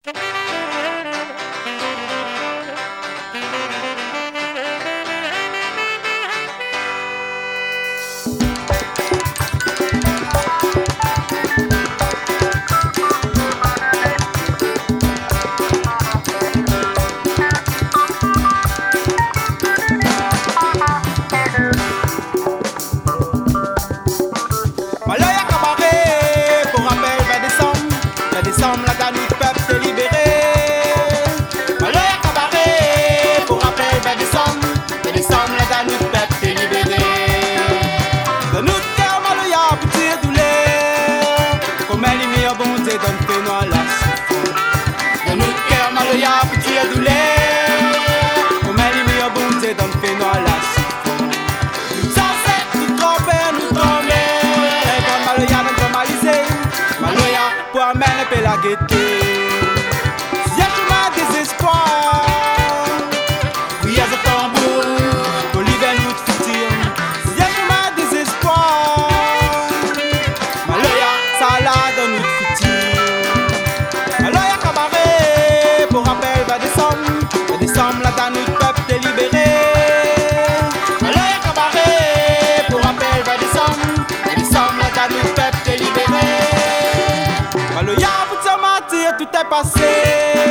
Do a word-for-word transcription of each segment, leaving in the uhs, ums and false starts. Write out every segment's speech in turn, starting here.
Décembre, la Danube, peuple s'est libéré. Maloya cabaret, pour rappel, vingt décembre. vingt décembre, la Danube, peuple s'est libéré. De notre cœur, Maloya, petit douleur. Comme elle est meilleure bonté, donne tes noix la souffrance. De notre cœur, Maloya, petit douleur. Comme elle est meilleure bonté, donne tes noix la souffrance. Nous sommes nous tromper, nous tromper. Comme Maloya, nous normaliser. Maloya, pour amener un peu la gaieté. Si y'a chemin désespoir, oui, y'a un tambour pour libérer notre futur. Si y'a chemin désespoir, Maloya, ça là dans notre futur. Maloya cabaret, pour rappel, vingt décembre. vingt décembre, la Danube, peuple t'est libéré. Maloya cabaret, pour rappel, vingt décembre. vingt décembre, la Danube, peuple t'est libéré. Maloya, pour te mentir, tout est passé.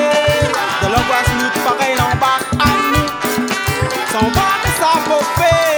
De l'angoisse, nous pareil, l'embarque à nous. Sans barre, ça peut faire.